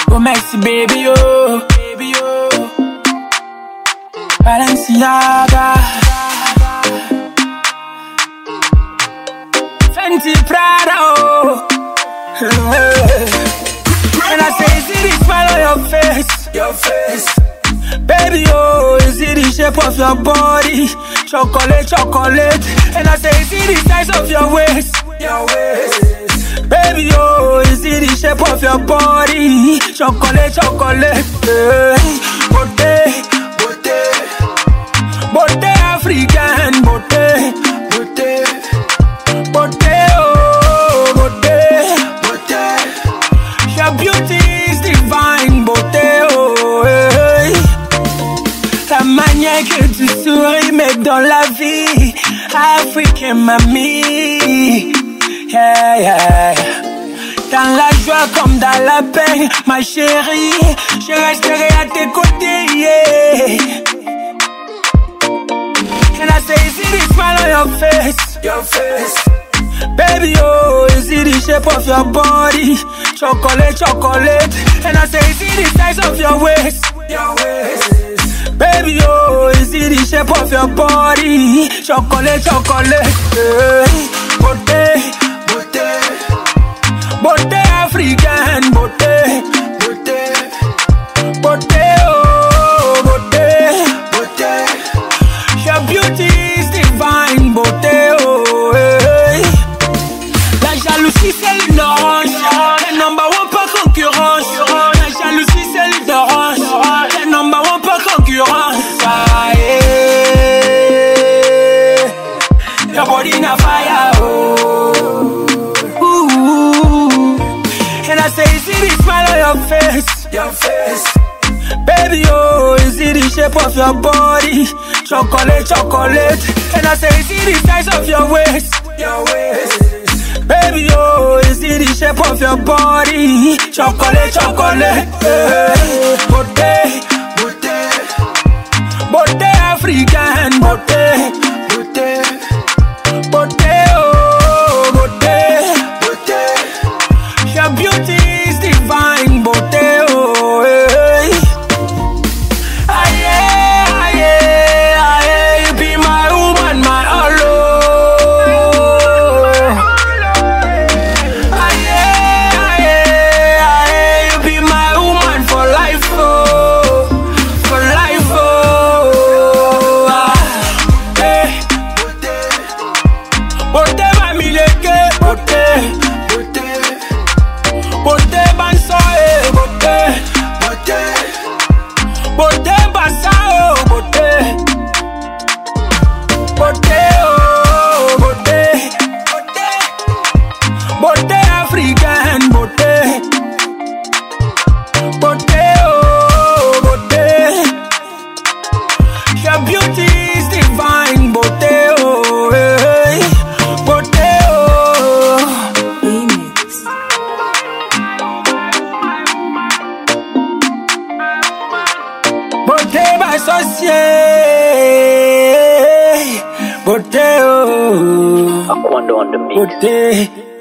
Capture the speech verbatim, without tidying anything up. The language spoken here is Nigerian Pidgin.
Oh Messi baby oh, baby oh. Balenciaga, Fenty Prada oh. And I say, is it the smile on your face? Your face. Baby, oh, is it the shape of your body? Chocolate, chocolate. And I say, is it the size of your waist? Your waist. Baby, oh, is it the shape of your body? Chocolate, chocolate. Hey. Beauté, beauté, beauté African, beauté, beauté, beauté, oh, beauté, beauté. Your beauty is divine, beauté, oh, hey. La manière que tu souris, mais dans la vie, African mamie, yeah, yeah. Dans la joie comme dans la peine, ma chérie, je resterai à tes côtés, yeah. And I say, is it the smile on your face? Your face. Baby, oh, is it the shape of your body? Chocolate, chocolate. And I say, is it the size of your waist? Your waist. Baby, oh, is it the shape of your body? Chocolate, chocolate. Hey. Beauté, beauté, beauté African, beauté, beauté, beauté, oh, beauté, beauté. Your beauty is divine, beauté, oh, hey. La jalousie c'est l'ignorance, le number one pas concurrence. La jalousie c'est l'ignorance, le number one pas concurrence. Ah, yeah. Your body na fire, oh. Ooh. And I say, is it the smile on your face? Your face. Baby, oh, is it the shape of your body? Chocolate, chocolate. And I say, is it the size of your waist? Your waist. Baby, oh, is it the shape of your body? Chocolate, chocolate. Hey. Beauté, beauté, beauté African, beauté, beauté, beauté, oh, beauté, beauté. Your beauty is divine, beauté, oh, hey. Aquando on the mix. Beauté.